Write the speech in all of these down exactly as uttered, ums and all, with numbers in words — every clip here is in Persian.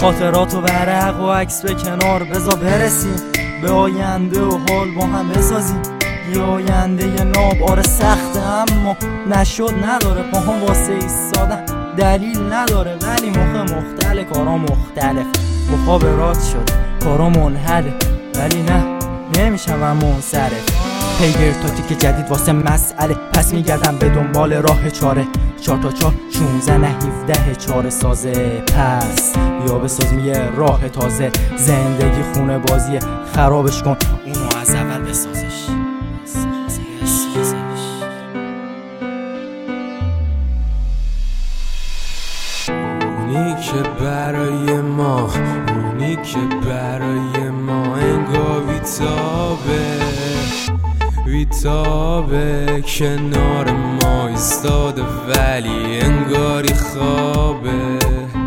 خاطرات و ورق و عکس به کنار بذار برسیم به آینده و حال با هم بسازیم یه آینده یه ناب. آره سخته اما نشد نداره، با هم واسه ایستادن دلیل نداره، ولی موقع مختلف کارا مختلف. مخابرات شد کارا منحله، ولی نه نمیشم منصرف. پیگر تاکتیک جدید واسه مسئله، پس میگردم به دنبال راه چاره. چار تا چار شونزده نه هفده چاره سازه، پس بیا بسازیم یه راه تازه. زندگی خونه بازیه، خرابش کن اونو از اول بسازش. اونی که برای ما، اونی که برای ما انگار بیتابه بیتابه کنار ما ایستاده، ولی انگاری خوابه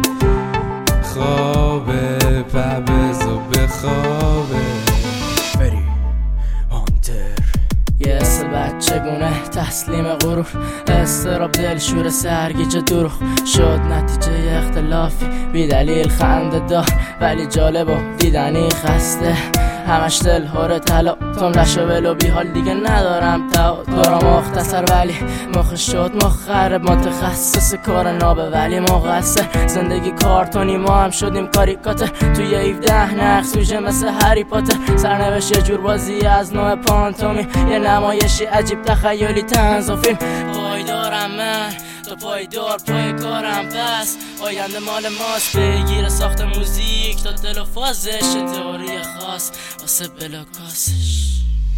خوابه پبز و بخوابه. فری هانتر یه اصل بچگونه تسلیم غرور، استراب دلشور سرگیج دروغ شد نتیجه اختلافی بی دلیل خنده دار، ولی جالب و دیدنی خسته. همش دل هاره طلا تم رشو ولو بی حال دیگه ندارم تا دارم مختصر، ولی مخ شد مخرب متخصص کار نابه، ولی مقصر. زندگی کارتونی ما هم شدیم کاریکاتر، توی هفده نقش سوژه مثل هری پاتر. سرنوشت یه جور بازی از نوع پانتومی، یه نمایشی عجیب تخیلی طنز و فیلم. پایدارم من تو پایدار پای کارم، پس آینده مال ماست. بگیر ساخت موزیک تا دل و فازش، تئوری خاص واسه بلاکاسش.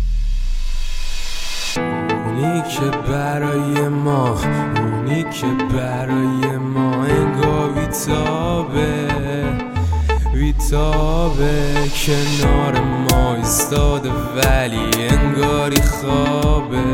اونی که برای ما، اونی که برای ما انگار بیتابه بیتابه کنار ما ایستاده، ولی انگاری خوابه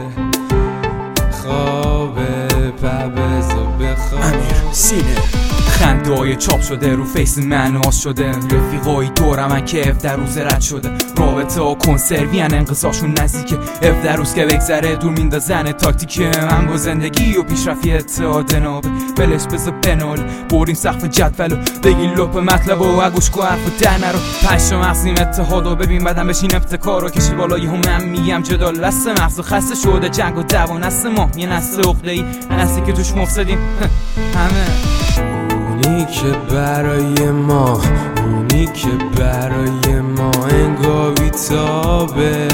خوابه پبز و بخوابه. امیر سینه خنده های چاپ شده رو فیس من آز شده، رفیقایی دورم من که هفده روز رد شده، رابطه ها کنسروی هن انقضاشون نزدیکه، هفده روز که بگذره دور میندازن تاکتیکه. من با زندگی و پیشرفی اتحاد نابه بلش بزا پنال بریم سقف جدولو، بگی لپ مطلب و اگوش کو حرف و در نرو. پنج تا مغزیم اتحاد و ببین بدن بشین ابتکار رو کشی بالایی هم من میگم جدال لست مغز و خسته شده جنگ و دوان است ما یه نسل عقده ای نسلی که توش مفسدیم همه. اونی که برای ما، اونی که برای ما انگار بیتابه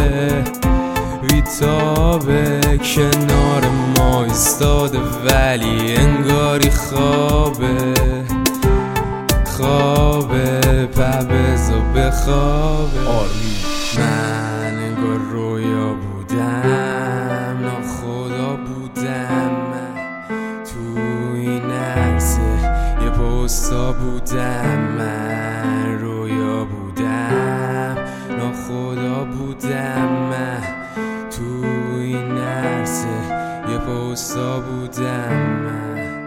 بیتابه کنار ما ایستاده، ولی انگاری خوابه خوابه پبز و بخوابه. آرمی من انگار رویا بودم ناخدا بودم، من تو این عرصه یه پستا بودم، من رویا بودم ناخدا بودم، من تو این عرصه یه پستا بودم من.